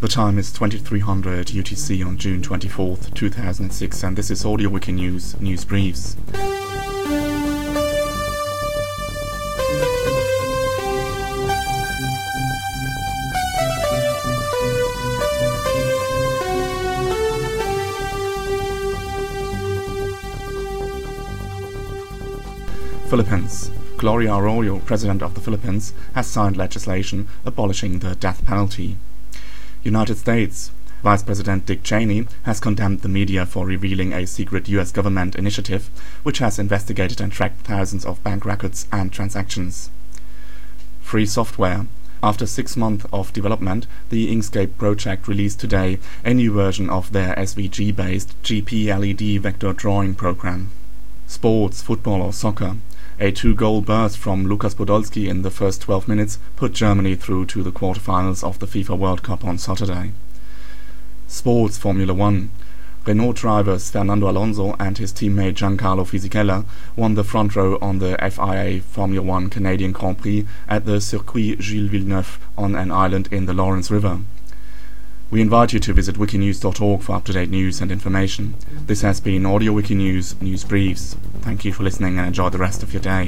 The time is 2300 UTC on June 24th, 2006, and this is Audio Wiki News Briefs. Philippines. Gloria Arroyo, President of the Philippines, has signed legislation abolishing the death penalty. United States. Vice President Dick Cheney has condemned the media for revealing a secret US government initiative which has investigated and tracked thousands of bank records and transactions. Free software. After 6 months of development, the Inkscape project released today a new version of their SVG-based GP-LED vector drawing program. Sports, football or soccer. A 2-goal burst from Lukas Podolski in the first 12 minutes put Germany through to the quarterfinals of the FIFA World Cup on Saturday. Sports, Formula 1. Renault drivers Fernando Alonso and his teammate Giancarlo Fisichella won the front row on the FIA Formula 1 Canadian Grand Prix at the Circuit Gilles Villeneuve on an island in the Lawrence River. We invite you to visit wikinews.org for up-to-date news and information. This has been Audio Wiki News Briefs. Thank you for listening and enjoy the rest of your day.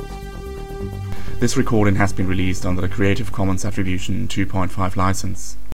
This recording has been released under the Creative Commons Attribution 2.5 license.